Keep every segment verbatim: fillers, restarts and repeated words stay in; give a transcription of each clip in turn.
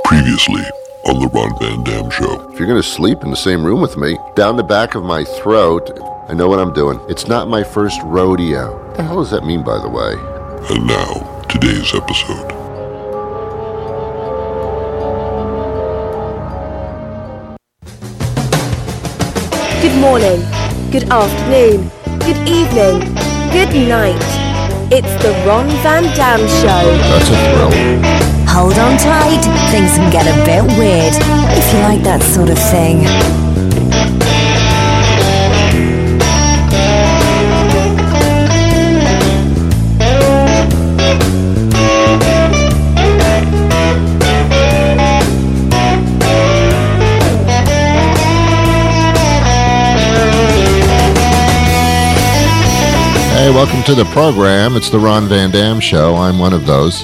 Previously on the Ron Van Dam Show. If you're going to sleep in the same room with me, down the back of my throat, I know what I'm doing. It's not my first rodeo. What the hell does that mean, by the way? And now, today's episode. Good morning, good afternoon, good evening, good night. It's the Ron Van Dam Show. That's a thrill. Hold on tight, things can get a bit weird, if you like that sort of thing. Hey, welcome to the program. It's the Ron Van Dam Show. I'm one of those.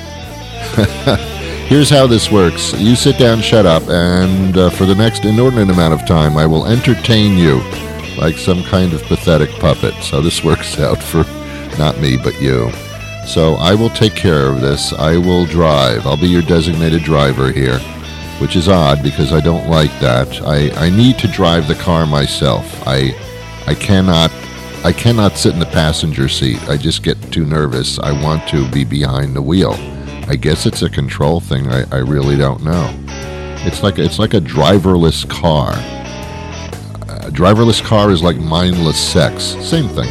Here's how this works. You sit down, shut up, and uh, for the next inordinate amount of time, I will entertain you like some kind of pathetic puppet. So this works out for not me, but you. So I will take care of this. I will drive. I'll be your designated driver here, which is odd because I don't like that. I, I need to drive the car myself. I I cannot I cannot sit in the passenger seat. I just get too nervous. I want to be behind the wheel. I guess it's a control thing. I, I really don't know. It's like it's like a driverless car. A driverless car is like mindless sex. Same thing.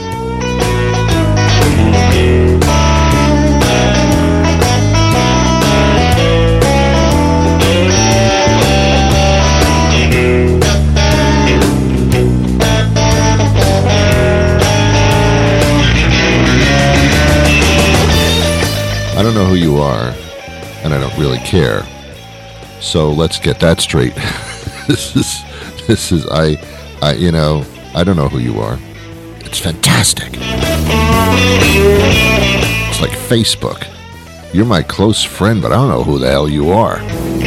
I don't know who you are, and I don't really care. So let's get that straight. this is, this is, I, I, you know, I don't know who you are. It's fantastic. It's like Facebook. You're my close friend, but I don't know who the hell you are.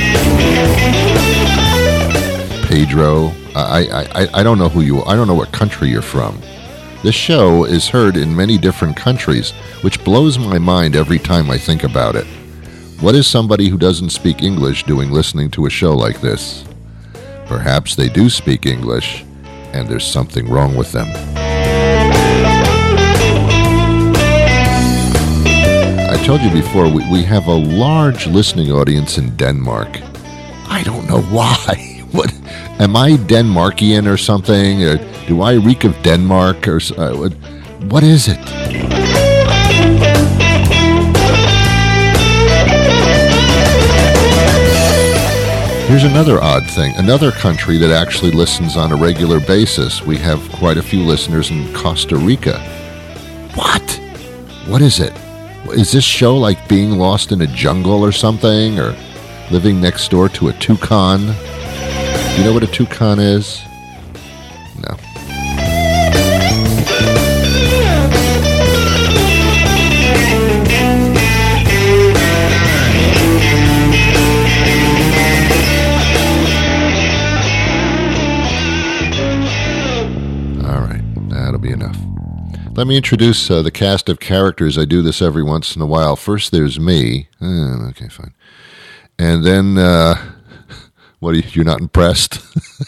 Pedro, I, I, I, I don't know who you are. I don't know what country you're from. This show is heard in many different countries, which blows my mind every time I think about it. What is somebody who doesn't speak English doing listening to a show like this? Perhaps they do speak English, and there's something wrong with them. I told you before, we, we have a large listening audience in Denmark. I don't know why. What? Am I Denmarkian or something? Or do I reek of Denmark? Or uh, what, what is it? Here's another odd thing. Another country that actually listens on a regular basis. We have quite a few listeners in Costa Rica. What? What is it? Is this show like being lost in a jungle or something? Or living next door to a toucan? You know what a toucan is? No. All right, that'll be enough. Let me introduce uh, the cast of characters. I do this every once in a while. First, there's me. Uh, okay, fine. And then... Uh, What, are you, you're not impressed?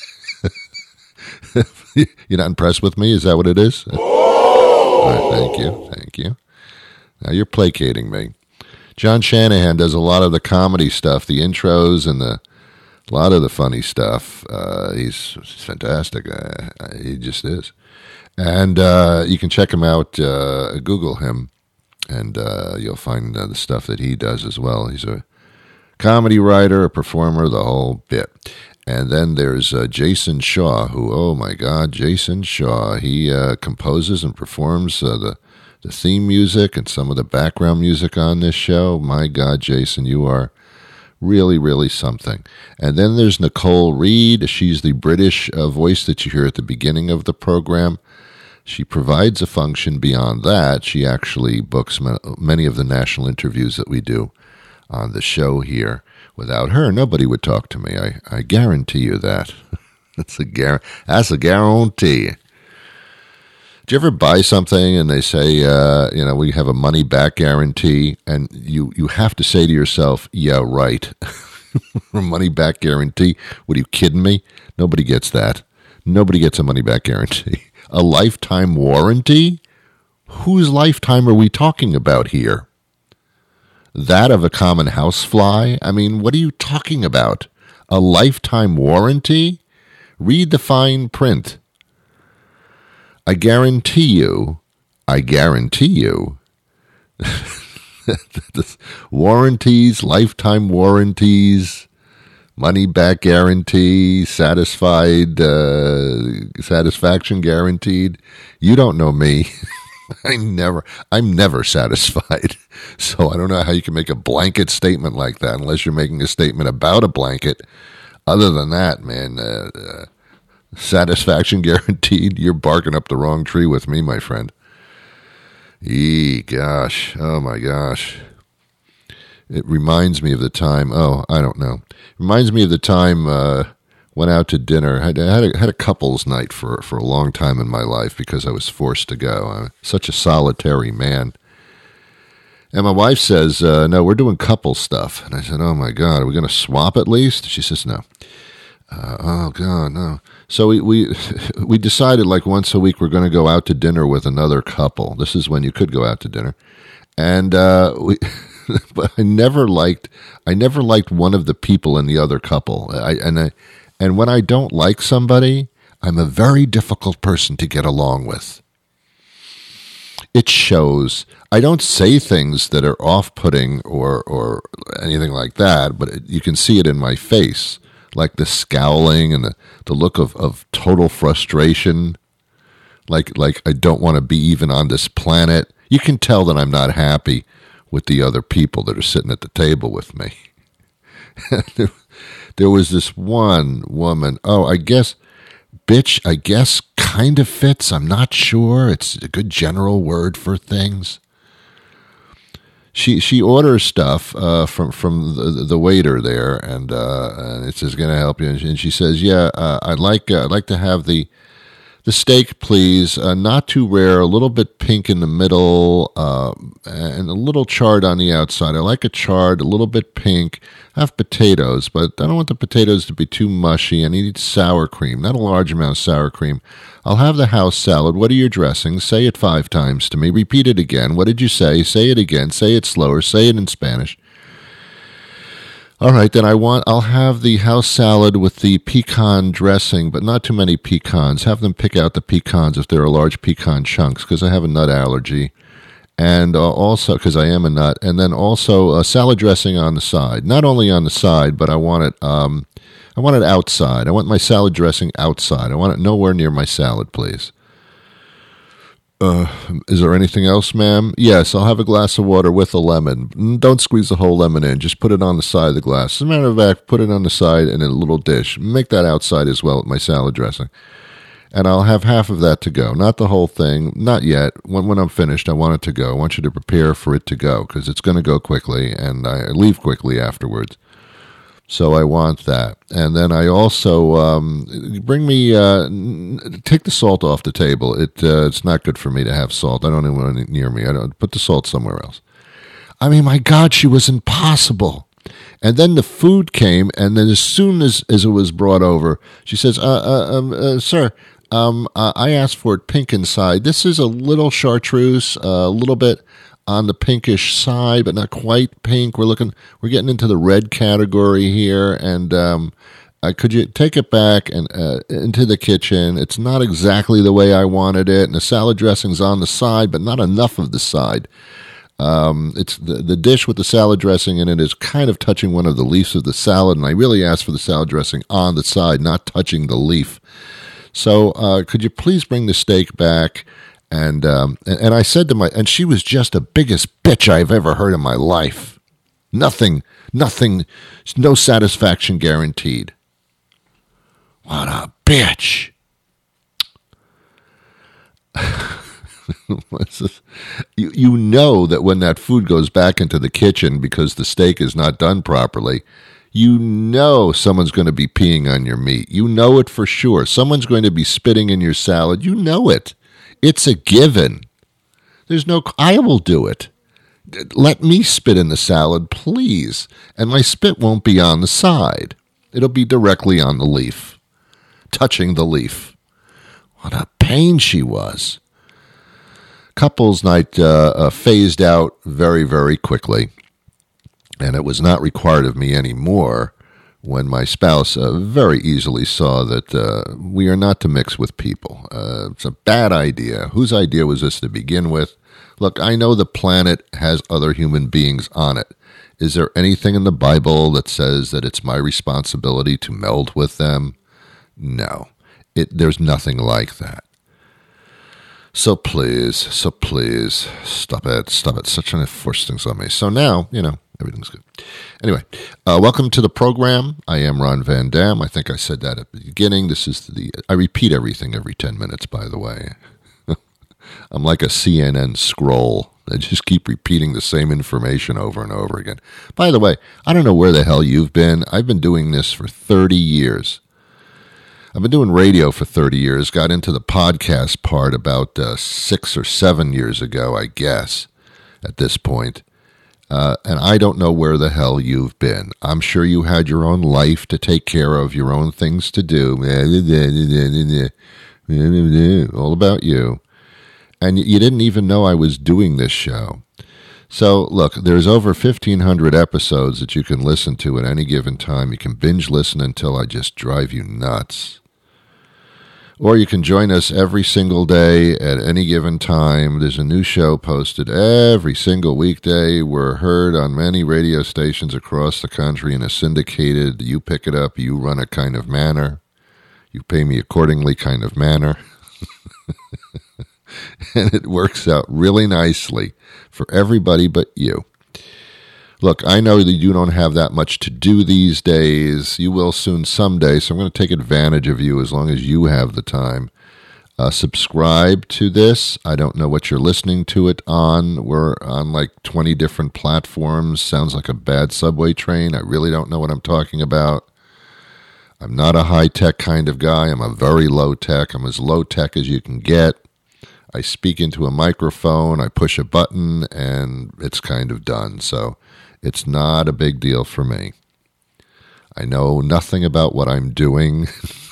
You're not impressed with me? Is that what it is? All right, thank you, thank you. Now you're placating me. John Shanahan does a lot of the comedy stuff, the intros and the a lot of the funny stuff. Uh, he's, he's fantastic. Uh, he just is. And uh, you can check him out, uh, Google him, and uh, you'll find uh, the stuff that he does as well. He's a comedy writer, a performer, the whole bit. And then there's uh, Jason Shaw, who, oh my God, Jason Shaw. He uh, composes and performs uh, the, the theme music and some of the background music on this show. My God, Jason, you are really, really something. And then there's Nicole Reed. She's the British uh, voice that you hear at the beginning of the program. She provides a function beyond that. She actually books ma- many of the national interviews that we do on the show here. Without her, nobody would talk to me. I, I guarantee you that. That's a gar- That's a guarantee. Do you ever buy something and they say, uh, you know, we have a money back guarantee, and you, you have to say to yourself, yeah, right. Money back guarantee. What, are you kidding me? Nobody gets that. Nobody gets a money back guarantee. A lifetime warranty? Whose lifetime are we talking about here? That of a common housefly? I mean, what are you talking about? A lifetime warranty? Read the fine print. I guarantee you, I guarantee you, warranties, lifetime warranties, money back guarantee, satisfied, uh, satisfaction guaranteed. You don't know me. I never, I'm never satisfied. So I don't know how you can make a blanket statement like that unless you're making a statement about a blanket. Other than that, man, uh, uh, satisfaction guaranteed. You're barking up the wrong tree with me, my friend. Eee, gosh. Oh, my gosh. It reminds me of the time, oh, I don't know. It reminds me of the time uh went out to dinner. I had, had, a, had a couples night for, for a long time in my life because I was forced to go. I'm such a solitary man. And my wife says, uh, no, we're doing couple stuff. And I said, oh, my God, are we going to swap at least? She says, no. Uh, oh, God, no. So we, we, we decided like once a week we're going to go out to dinner with another couple. This is when you could go out to dinner. And uh, we... but I never liked I never liked one of the people in the other couple. I, and I, and when I don't like somebody, I'm a very difficult person to get along with. It shows. I don't say things that are off-putting or or anything like that, but it, you can see it in my face, like the scowling and the, the look of, of total frustration, like like I don't want to be even on this planet. You can tell that I'm not happy with the other people that are sitting at the table with me. there, there was this one woman, oh, I guess, bitch, I guess kind of fits. I'm not sure. It's a good general word for things. She she orders stuff uh, from from the, the waiter there, and, uh, and it says, "Going to help you?" And she says, "Yeah, uh, I'd like uh, I'd like to have the the steak, please. Uh, not too rare, a little bit pink in the middle, uh, and a little charred on the outside. I like it charred, a little bit pink. I have potatoes, but I don't want the potatoes to be too mushy. I need sour cream, not a large amount of sour cream. I'll have the house salad. What are your dressings? Say it five times to me. Repeat it again. What did you say? Say it again. Say it slower. Say it in Spanish." All right, then I want, I'll have the house salad with the pecan dressing, but not too many pecans. Have them pick out the pecans if there are large pecan chunks, because I have a nut allergy. And uh, also, because I am a nut. And then also a salad dressing on the side. Not only on the side, but I want it, um, I want it outside. I want my salad dressing outside. I want it nowhere near my salad, please. Uh, is there anything else, ma'am? Yes, I'll have a glass of water with a lemon. Don't squeeze the whole lemon in. Just put it on the side of the glass. As a matter of fact, put it on the side in a little dish. Make that outside as well with my salad dressing. And I'll have half of that to go. Not the whole thing. Not yet. When, when I'm finished, I want it to go. I want you to prepare for it to go because it's going to go quickly, and I leave quickly afterwards. So I want that. And then I also, um, bring me, uh, take the salt off the table. It uh, It's not good for me to have salt. I don't even want it near me. I don't put the salt somewhere else. I mean, my God, she was impossible. And then the food came, and then as soon as, as it was brought over, she says, uh, uh, um, uh, sir, um, uh, I asked for it pink inside. This is a little chartreuse, uh, a little bit on the pinkish side, but not quite pink. We're looking, we're getting into the red category here. And um, uh, could you take it back and uh, into the kitchen? It's not exactly the way I wanted it. And the salad dressing's on the side, but not enough of the side. Um, it's the, the dish with the salad dressing in it is kind of touching one of the leaves of the salad. And I really asked for the salad dressing on the side, not touching the leaf. So uh, could you please bring the steak back? And, um, and and I said to my, and she was just the biggest bitch I've ever heard in my life. Nothing, nothing, no satisfaction guaranteed. What a bitch. you, you know that when that food goes back into the kitchen because the steak is not done properly, you know someone's going to be peeing on your meat. You know it for sure. Someone's going to be spitting in your salad. You know it. It's a given. There's no, I will do it. let me spit in the salad, please. And my spit won't be on the side. It'll be directly on the leaf, touching the leaf. What a pain she was. Couples night uh, uh, phased out very, very quickly. And it was not required of me anymore when my spouse uh, very easily saw that uh, we are not to mix with people. Uh, it's a bad idea. Whose idea was this to begin with? Look, I know the planet has other human beings on it. Is there anything in the Bible that says that it's my responsibility to meld with them? No, it, there's nothing like that. So please, so please, stop it, stop it. Stop trying to force things on me. So now, you know, everything's good. Anyway, uh, welcome to the program. I am Ron Van Dam. I think I said that at the beginning. This is the, I repeat everything every ten minutes, by the way. I'm like a C N N scroll. I just keep repeating the same information over and over again. By the way, I don't know where the hell you've been. I've been doing this for thirty years. I've been doing radio for thirty years. Got into the podcast part about uh, six or seven years ago, I guess, at this point. Uh, and I don't know where the hell you've been. I'm sure you had your own life to take care of, your own things to do. All about you. And you didn't even know I was doing this show. So, look, there's over fifteen hundred episodes that you can listen to at any given time. You can binge listen until I just drive you nuts. Or you can join us every single day at any given time. There's a new show posted every single weekday. We're heard on many radio stations across the country in a syndicated, you pick it up, you run it kind of manner. You pay me accordingly kind of manner. And it works out really nicely for everybody but you. Look, I know that you don't have that much to do these days. You will soon someday, so I'm going to take advantage of you as long as you have the time. Uh, subscribe to this. I don't know what you're listening to it on. We're on like twenty different platforms. Sounds like a bad subway train. I really don't know what I'm talking about. I'm not a high-tech kind of guy. I'm a very low-tech. I'm as low-tech as you can get. I speak into a microphone, I push a button, and it's kind of done. So it's not a big deal for me. I know nothing about what I'm doing.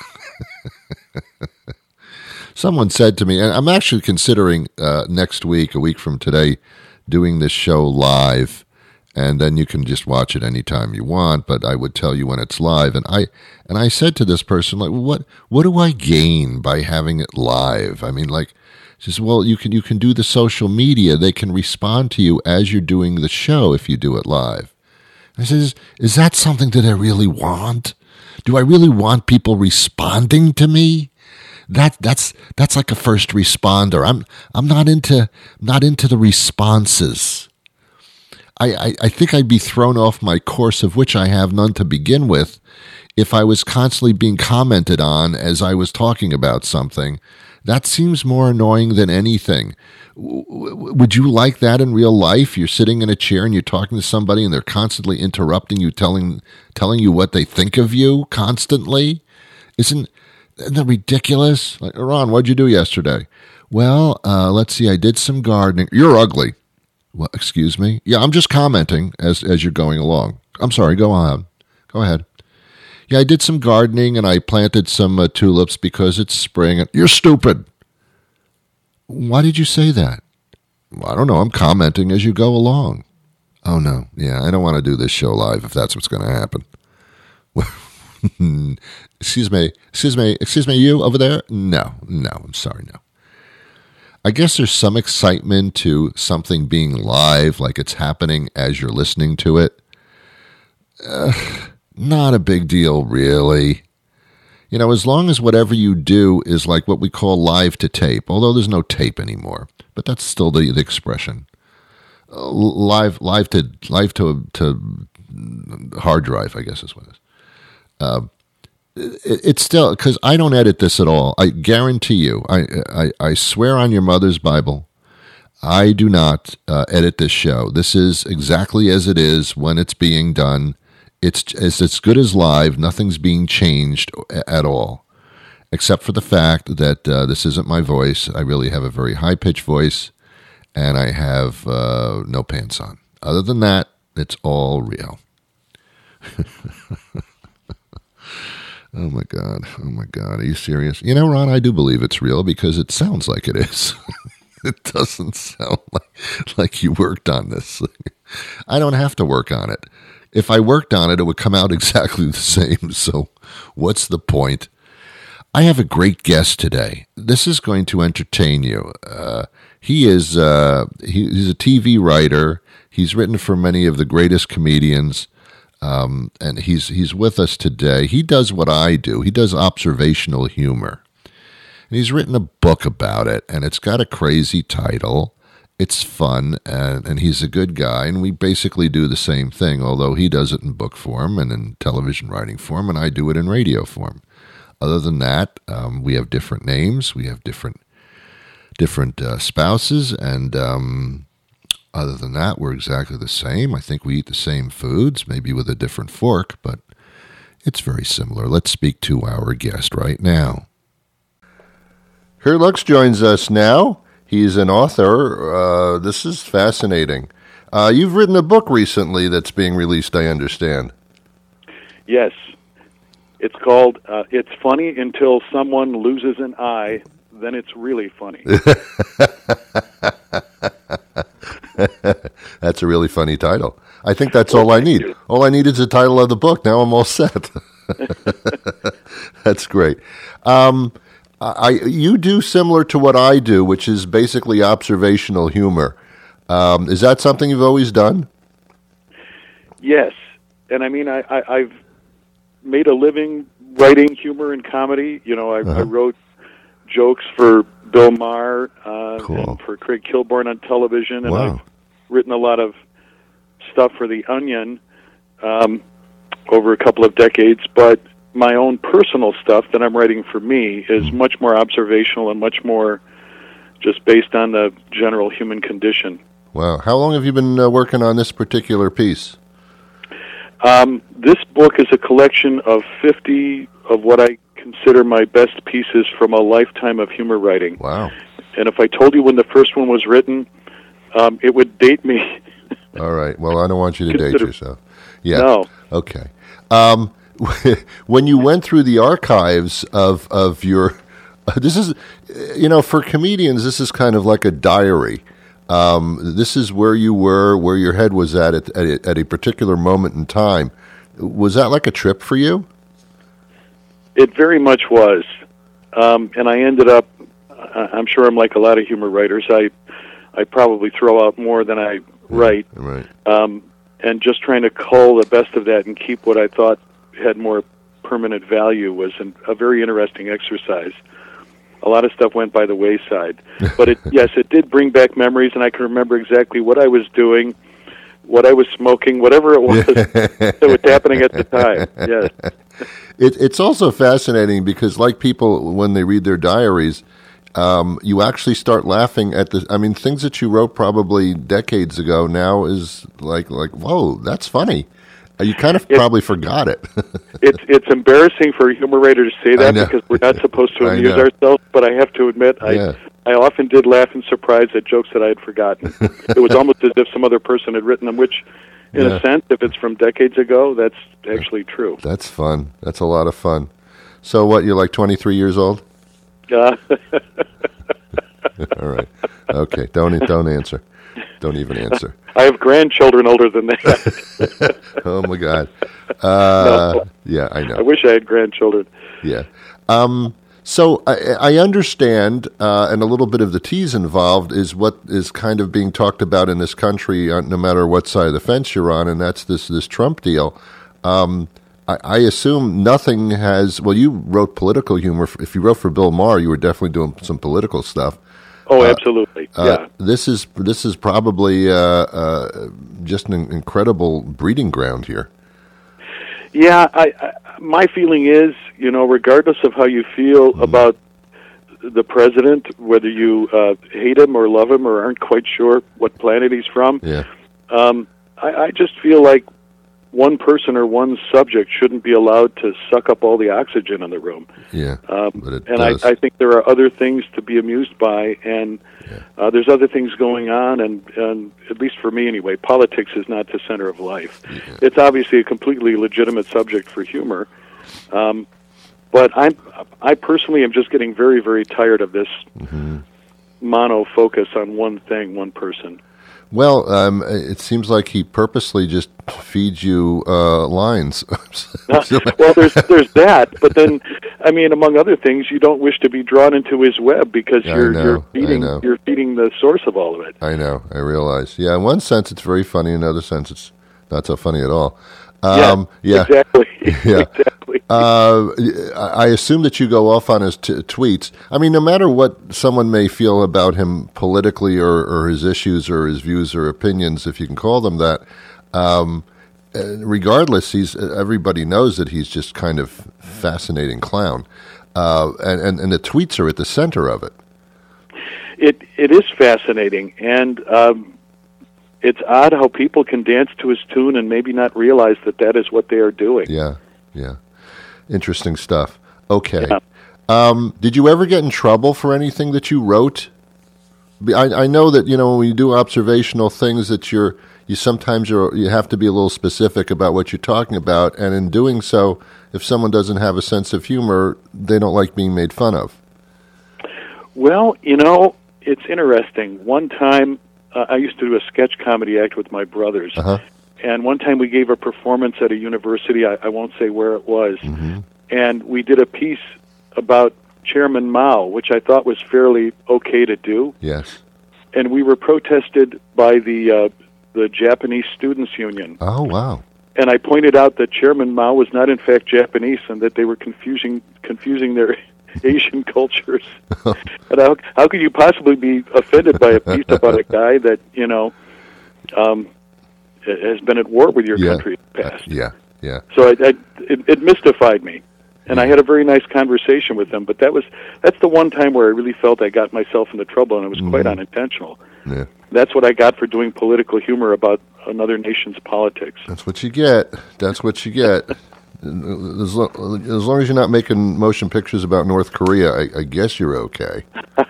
Someone said to me, and I'm actually considering uh, next week, a week from today, doing this show live, and then you can just watch it anytime you want, but I would tell you when it's live. And I and I said to this person, like, what what do I gain by having it live? I mean, like, she says, well, you can you can do the social media. They can respond to you as you're doing the show if you do it live. I says, is that something that I really want? Do I really want people responding to me? That that's that's like a first responder. I'm I'm not into not into the responses. I, I, I think I'd be thrown off my course, of which I have none to begin with, if I was constantly being commented on as I was talking about something. That seems more annoying than anything. W- would you like that in real life? You're sitting in a chair and you're talking to somebody and they're constantly interrupting you, telling telling you what they think of you constantly? Isn't, isn't that ridiculous? Like, Ron, what'd you do yesterday? Well, uh, let's see, I did some gardening. You're ugly. Well, excuse me? Yeah, I'm just commenting as as you're going along. I'm sorry, go on. Go ahead. Yeah, I did some gardening and I planted some uh, tulips because it's spring. You're stupid. Why did you say that? Well, I don't know. I'm commenting as you go along. Oh, no. Yeah, I don't want to do this show live if that's what's going to happen. Excuse me. Excuse me. Excuse me, you over there? No, no. I'm sorry, no. I guess there's some excitement to something being live, like it's happening as you're listening to it. Uh, not a big deal, really. You know, as long as whatever you do is like what we call live to tape, although there's no tape anymore, but that's still the, the expression. Uh, live, live to live to to hard drive, I guess is what it is. Uh, it, it's still, because I don't edit this at all. I guarantee you. I I, I swear on your mother's Bible, I do not uh, edit this show. This is exactly as it is when it's being done. It's, it's as good as live. Nothing's being changed at all, except for the fact that uh, this isn't my voice. I really have a very high-pitched voice, and I have uh, no pants on. Other than that, it's all real. Oh, my God. Oh, my God. Are you serious? You know, Ron, I do believe it's real because it sounds like it is. It doesn't sound like, like you worked on this. I don't have to work on it. If I worked on it, it would come out exactly the same. So what's the point? I have a great guest today. This is going to entertain you. Uh, he is uh, he, he's a T V writer. He's written for many of the greatest comedians. Um, and he's he's with us today. He does what I do. He does observational humor. And he's written a book about it, and it's got a crazy title. It's fun, and, and he's a good guy, and we basically do the same thing, although he does it in book form and in television writing form, and I do it in radio form. Other than that, um, we have different names. We have different different uh, spouses, and... Um, Other than that, we're exactly the same. I think we eat the same foods, maybe with a different fork, but it's very similar. Let's speak to our guest right now. Here Lux joins us now. He's an author. Uh, this is fascinating. Uh, you've written a book recently that's being released, I understand. Yes. It's called uh, It's Funny Until Someone Loses an Eye, Then It's Really Funny. That's a really funny title. I think that's all I need. All I need is the title of the book. Now I'm all set. That's great. Um, I you do similar to what I do, which is basically observational humor. Um, is that something you've always done? Yes, and I mean I, I, I've made a living writing humor and comedy. You know, I, uh-huh. I wrote jokes for Bill Maher uh, cool. and for Craig Kilborn on television, and wow. I've written a lot of stuff for The Onion um, over a couple of decades, but my own personal stuff that I'm writing for me is mm. much more observational and much more just based on the general human condition. Wow. How long have you been uh, working on this particular piece? Um, this book is a collection of fifty of what I consider my best pieces from a lifetime of humor writing. Wow. And if I told you when the first one was written, um, it would date me. All right. Well, I don't want you to date yourself. Yeah. No. Okay. Um, when you went through the archives of, of your, uh, this is, you know, for comedians, this is kind of like a diary. Um, this is where you were, where your head was at at, at, a, at a particular moment in time. Was that like a trip for you? It very much was. Um, and I ended up, I'm sure I'm like a lot of humor writers, I I probably throw out more than I write. Right. Um, and just trying to cull the best of that and keep what I thought had more permanent value was an, a very interesting exercise. A lot of stuff went by the wayside. But it, yes, it did bring back memories, and I can remember exactly what I was doing, what I was smoking, whatever it was that was happening at the time. Yes. It, it's also fascinating because, like people, when they read their diaries, um, you actually start laughing at the. I mean, things that you wrote probably decades ago now is like, like, whoa, that's funny. You kind of it, probably forgot it. it's it's embarrassing for a humor writer to say that because we're not supposed to amuse ourselves. But I have to admit, I yeah. I often did laugh in surprise at jokes that I had forgotten. It was almost as if some other person had written them, which. In yeah. a sense, if it's from decades ago, that's actually true. That's fun. That's a lot of fun. So what, you're like twenty-three years old? Uh, All right. Okay, don't don't answer. Don't even answer. I have grandchildren older than that. Oh, my God. Uh, no. Yeah, I know. I wish I had grandchildren. Yeah. Um, so I, I understand, uh, and a little bit of the tease involved is what is kind of being talked about in this country, uh, no matter what side of the fence you're on, and that's this this Trump deal. Um, I, I assume nothing has. Well, you wrote political humor. If you wrote for Bill Maher, you were definitely doing some political stuff. Oh, absolutely. Uh, yeah. Uh, this is this is probably uh, uh, just an incredible breeding ground here. Yeah, I, I, my feeling is, you know, regardless of how you feel mm. about the president, whether you uh, hate him or love him or aren't quite sure what planet he's from, yeah. um, I, I just feel like one person or one subject shouldn't be allowed to suck up all the oxygen in the room. Yeah, um, but it and I, does. I think there are other things to be amused by, and Yeah. uh, there's other things going on, and, and at least for me anyway, politics is not the center of life. Yeah. It's obviously a completely legitimate subject for humor, um, but I'm, I personally am just getting very, very tired of this Mm-hmm. mono focus on one thing, one person. Well, um, it seems like he purposely just feeds you uh, lines. Well, there's there's that, but then, I mean, among other things, you don't wish to be drawn into his web because I you're know, you're I feeding know. you're feeding the source of all of it. I know, I realize. Yeah, in one sense it's very funny, in another sense it's not so funny at all. Yeah, Um, yeah, exactly. Yeah. exactly. Uh, I assume that you go off on his t- tweets. I mean, no matter what someone may feel about him politically or, or his issues or his views or opinions, if you can call them that, um, uh, regardless, he's everybody knows that he's just kind of fascinating clown. Uh, and, and, and the tweets are at the center of it. It it is fascinating, and um, it's odd how people can dance to his tune and maybe not realize that that is what they are doing. Yeah, yeah. Interesting stuff. Okay. Yeah. Um, did you ever get in trouble for anything that you wrote? Be- I, I know that, you know, when you do observational things that you're, you sometimes you're, you have to be a little specific about what you're talking about, and in doing so, if someone doesn't have a sense of humor, they don't like being made fun of. Well, you know, it's interesting. One time, uh, I used to do a sketch comedy act with my brothers, Uh-huh. and one time we gave a performance at a university, I, I won't say where it was, Mm-hmm. and we did a piece about Chairman Mao, which I thought was fairly okay to do, Yes. and we were protested by the uh, the Japanese Students' Union. Oh, wow. And I pointed out that Chairman Mao was not in fact Japanese, and that they were confusing confusing their Asian cultures. And how, how could you possibly be offended by a piece about a guy that, you know, um, has been at war with your Yeah. country in the past? Yeah, yeah. So I, I, it, it mystified me, and I had a very nice conversation with them. But that was that's the one time where I really felt I got myself into trouble, and it was quite unintentional. Yeah. That's what I got for doing political humor about another nation's politics. That's what you get. That's what you get. As long, as long as you're not making motion pictures about North Korea, I, I guess you're okay.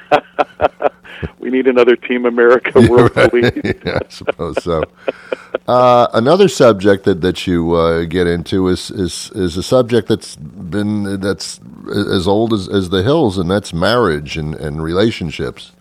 We need another Team America World Police. Yeah, I suppose so. Uh, another subject that, that you uh, get into is, is is a subject that's been that's as old as, as the hills, and that's marriage and, and relationships.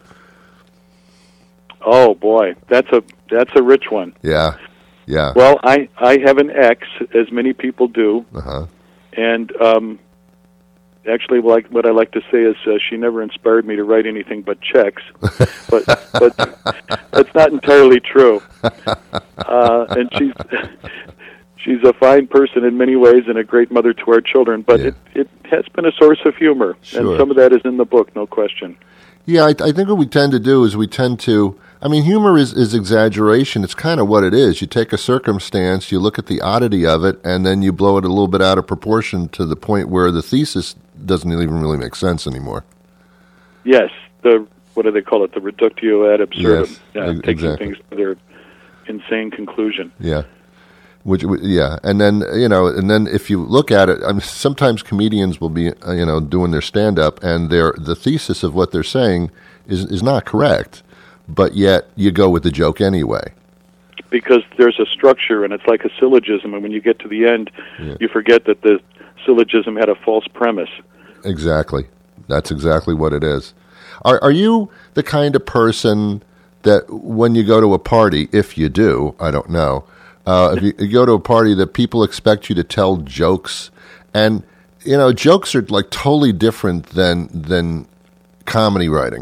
Oh boy, that's a that's a rich one. Yeah, yeah. Well, I I have an ex, as many people do, Uh-huh. and um, actually, like what I like to say is uh, she never inspired me to write anything but checks, but but that's not entirely true. Uh, and she's she's a fine person in many ways and a great mother to our children. But Yeah. it it has been a source of humor, Sure. and some of that is in the book, no question. Yeah, I, I think what we tend to do is we tend to, I mean, humor is, is exaggeration. It's kind of what it is. You take a circumstance, you look at the oddity of it, and then you blow it a little bit out of proportion to the point where the thesis doesn't even really make sense anymore. Yes, the what do they call it? The reductio ad absurdum. Yes, yeah, ex- taking exactly. things to their insane conclusion. Yeah. Which, yeah, and then you know, and then if you look at it, I mean, sometimes comedians will be, uh, you know, doing their stand up, and their the thesis of what they're saying is is not correct, but yet you go with the joke anyway. Because there's a structure, and it's like a syllogism, and when you get to the end, Yeah. you forget that the syllogism had a false premise. Exactly, that's exactly what it is. Are are you the kind of person that when you go to a party, if you do, I don't know. Uh, if you, you go to a party, that people expect you to tell jokes, and you know, jokes are like totally different than than comedy writing.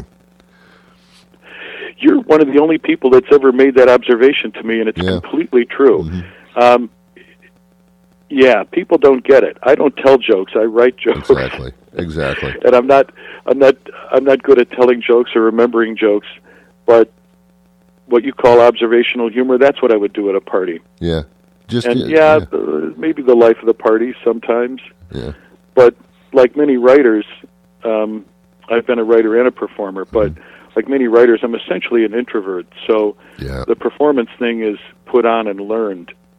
You're one of the only people that's ever made that observation to me, and it's Yeah. completely true. Mm-hmm. Um, yeah, people don't get it. I don't tell jokes; I write jokes. Exactly, exactly. And I'm not, I'm not, I'm not good at telling jokes or remembering jokes, but what you call observational humor—that's what I would do at a party. Yeah, just And yeah, yeah, uh, maybe the life of the party sometimes. yeah, But like many writers, um, I've been a writer and a performer, but like many writers, I'm essentially an introvert. So yeah. the performance thing is put on and learned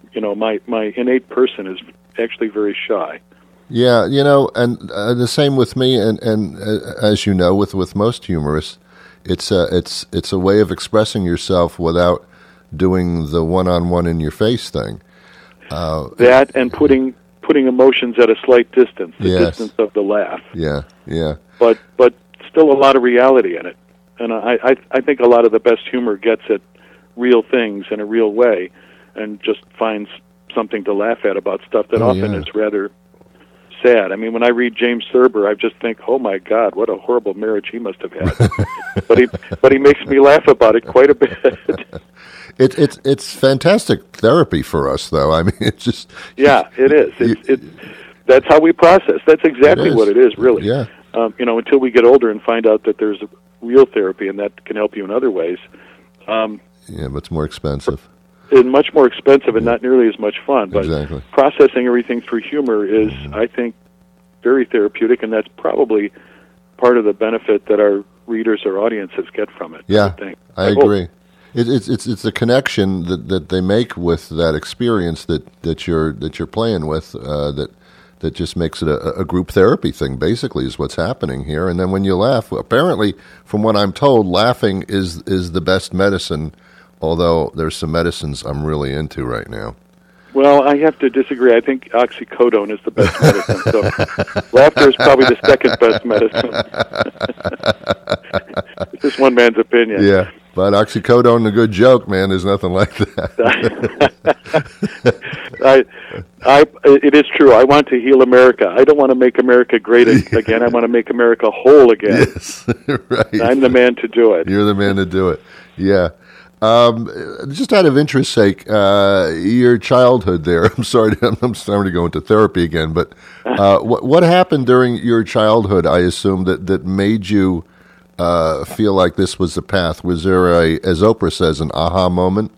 you know, my, my innate person is actually very shy. Yeah, you know, and uh, the same with me, and, and uh, as you know, with, with most humorists, it's a, it's, it's a way of expressing yourself without doing the one-on-one in-your-face thing. Uh, that and putting putting emotions at a slight distance, the yes. distance of the laugh. Yeah, yeah. But but still a lot of reality in it. And I, I, I think a lot of the best humor gets at real things in a real way and just finds something to laugh at about stuff that Oh, often yeah. is rather sad. I mean, when I read James Thurber, I just think, oh my God, what a horrible marriage he must have had. but he but he makes me laugh about it quite a bit. It, it's it's fantastic therapy for us, though. I mean, it's just Yeah, it is. It's, You- it's, that's how we process. That's exactly It is. what it is, really. Yeah. Um, you know, until we get older and find out that there's real therapy and that can help you in other ways. Um, yeah, but it's more expensive. it's much more expensive and not nearly as much fun. But Exactly. processing everything through humor is, I think, very therapeutic, and that's probably part of the benefit that our readers or audiences get from it. Yeah, I think. I hope. agree. It, it's it's it's a connection that, that they make with that experience that, that you're that you're playing with uh, that that just makes it a, a group therapy thing. Basically, is what's happening here. And then when you laugh, apparently, from what I'm told, laughing is is the best medicine. Although there's some medicines I'm really into right now. Well, I have to disagree. I think oxycodone is the best medicine. So laughter is probably the second best medicine. It's just one man's opinion. Yeah, but oxycodone and a good joke, man, there's nothing like that. I, I, it is true. I want to heal America. I don't want to make America great again. I want to make America whole again. Yes, right. I'm the man to do it. You're the man to do it. Yeah. Um, just out of interest's sake, uh, your childhood there. I'm sorry, to, I'm sorry to go into therapy again, but uh, what what happened during your childhood? I assume that that made you uh, feel like this was the path. Was there a, as Oprah says, an aha moment?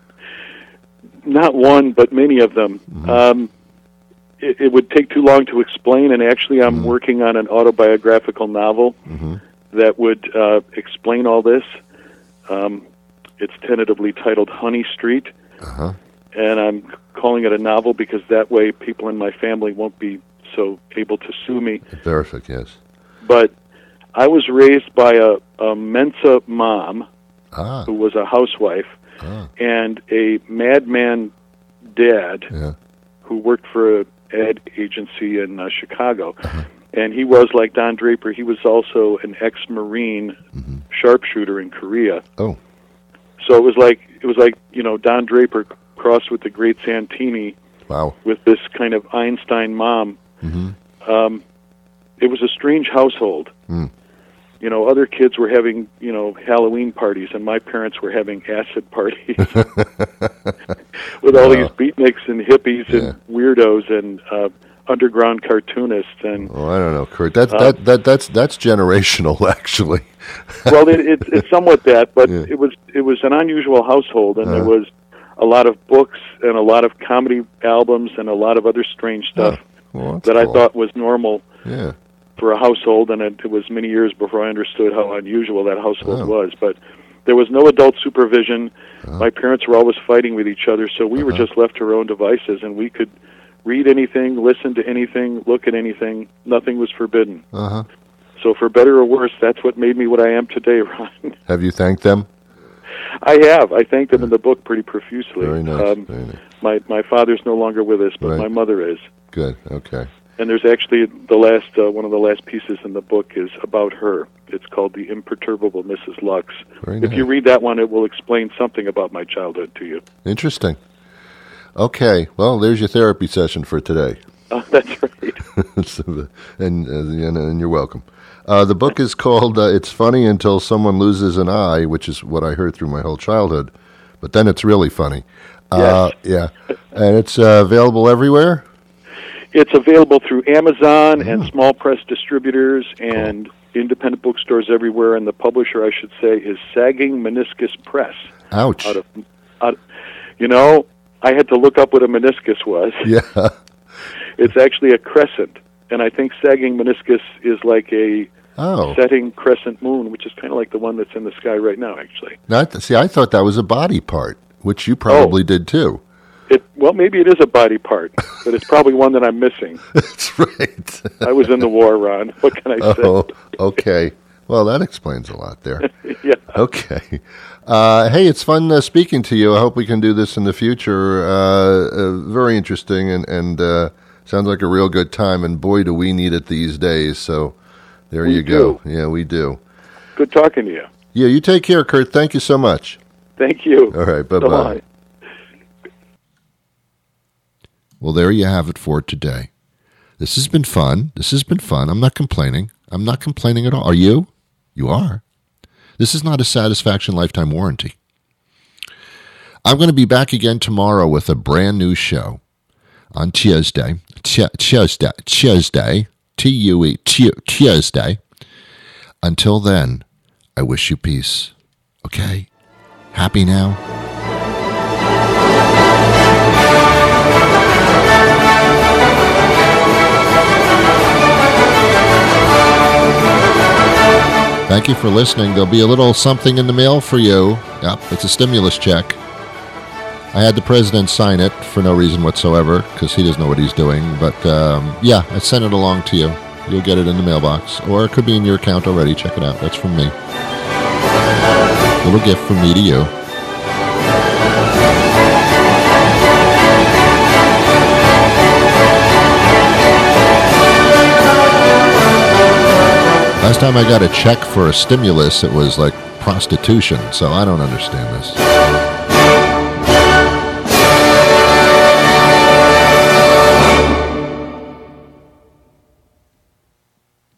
Not one, but many of them. Mm-hmm. Um, it, it would take too long to explain, and actually I'm Mm-hmm. working on an autobiographical novel Mm-hmm. that would uh, explain all this. Um, it's tentatively titled Honey Street, Uh-huh. and I'm calling it a novel because that way people in my family won't be so able to sue me. Terrific, yes. But I was raised by a, a Mensa mom Ah, who was a housewife ah, and a madman dad yeah. who worked for an ad agency in uh, Chicago. Uh-huh. And he was, like Don Draper, he was also an ex-Marine Mm-hmm. sharpshooter in Korea. Oh, So it was like, it was like you know, Don Draper crossed with the great Santini wow. with this kind of Einstein mom. Mm-hmm. Um, it was a strange household. Mm. You know, other kids were having, you know, Halloween parties, and my parents were having acid parties with all Wow. these beatniks and hippies Yeah. and weirdos and uh, underground cartoonists. And Oh, I don't know, Kurt. That Uh, that that that's that's generational, actually. well, it, it, it's somewhat that, but Yeah. it was it was an unusual household, and there Uh-huh. was a lot of books and a lot of comedy albums and a lot of other strange stuff Well, that's that I cool. thought was normal Yeah. for a household, and it, it was many years before I understood how unusual that household Oh. was. But there was no adult supervision. Uh-huh. My parents were always fighting with each other, so we were Uh-huh. just left to our own devices, and we could read anything, listen to anything, look at anything. Nothing was forbidden. Uh huh. So for better or worse, that's what made me what I am today, Ron. Have you thanked them? I have. I thank them in the book pretty profusely. Very nice. Um, Very nice. my my father's no longer with us, but Right. my mother is. Good. Okay. And there's actually the last uh, one of the last pieces in the book is about her. It's called The Imperturbable Missus Lux. Very If nice. you read that one, it will explain something about my childhood to you. Interesting. Okay. Well, there's your therapy session for today. Uh, that's right. So, and, uh, and and you're welcome. Uh, the book is called uh, "It's Funny Until Someone Loses an Eye," which is what I heard through my whole childhood. But then it's really funny. Uh, yeah, and it's uh, available everywhere. It's available through Amazon Mm. and small press distributors and independent bookstores everywhere. And the publisher, I should say, is Sagging Meniscus Press. Ouch. Out of, out, you know, I had to look up what a meniscus was. Yeah. It's actually a crescent, and I think sagging meniscus is like a Oh. setting crescent moon, which is kind of like the one that's in the sky right now, actually. Not, see, I thought that was a body part, which you probably Oh. did too. It well, maybe it is a body part, but it's probably one that I'm missing. That's right. I was in the war, Ron. What can I say? Oh, okay. Well, that explains a lot there. Yeah. Okay. Uh, hey, it's fun uh, speaking to you. I hope we can do this in the future. Uh, uh, very interesting, and, and uh, sounds like a real good time. And boy, do we need it these days. So there We you go. do. Yeah, we do. Good talking to you. Yeah, you take care, Kurt. Thank you so much. Thank you. All right, bye-bye. So long. Well, there you have it for today. This has been fun. This has been fun. I'm not complaining. I'm not complaining at all. Are you? You are. This is not a satisfaction lifetime warranty. I'm going to be back again tomorrow with a brand new show on Tuesday. Tu- Tuesday. Tuesday. T U E. Tu- Tuesday. Until then, I wish you peace. Okay? Happy now? Thank you for listening. There'll be a little something in the mail for you. Yep, it's a stimulus check. I had the president sign it for no reason whatsoever because he doesn't know what he's doing. But um, yeah, I sent it along to you. You'll get it in the mailbox. Or it could be in your account already. Check it out. That's from me. A little gift from me to you. Last time I got a check for a stimulus, it was like prostitution, so I don't understand this.